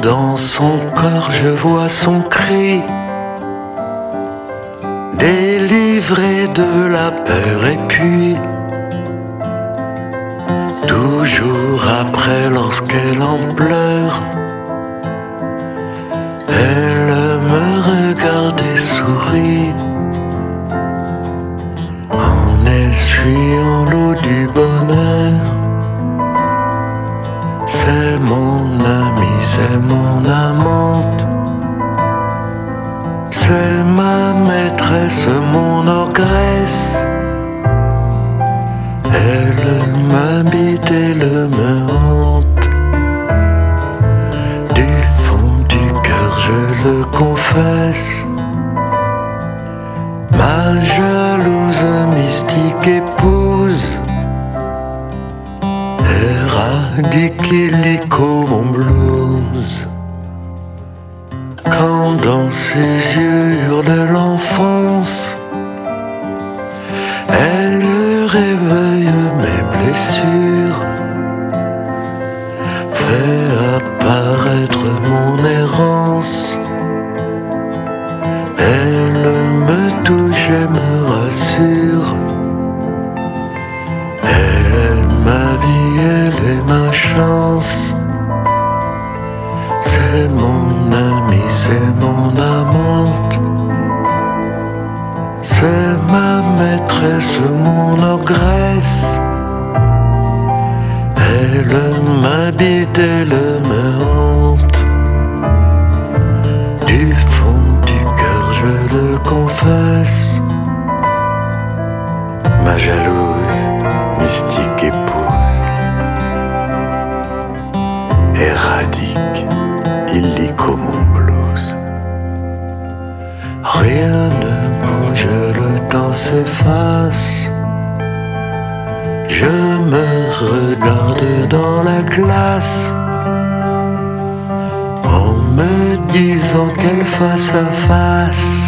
dans son corps je vois son cri, délivré de la peur et puis toujours après lorsqu'elle en pleure, elle me regarde et sourit en essuyant l'eau du bonheur. C'est mon amie, c'est mon amante, c'est ma maîtresse, mon ogresse. Elle m'habite, elle me hante. Du fond du cœur je le confesse, ma jalouse mystique épouse éradique illico mon blues. Quand dans ses yeux hurle l'enfance, elle réveille mes blessures, fait apparaître mon errance. Elle me touche et me rassure. Elle est ma vie, elle est ma chance. C'est mon amie, c'est mon amante, c'est ma maîtresse, mon ogresse. Elle m'habite, elle me hante. Du fond du cœur je le confesse, ma jalouse mystique épouse éradique illico mon blues. Rien ne bouge, le temps s'efface. Je me regarde dans la glace en me disant quelle face à face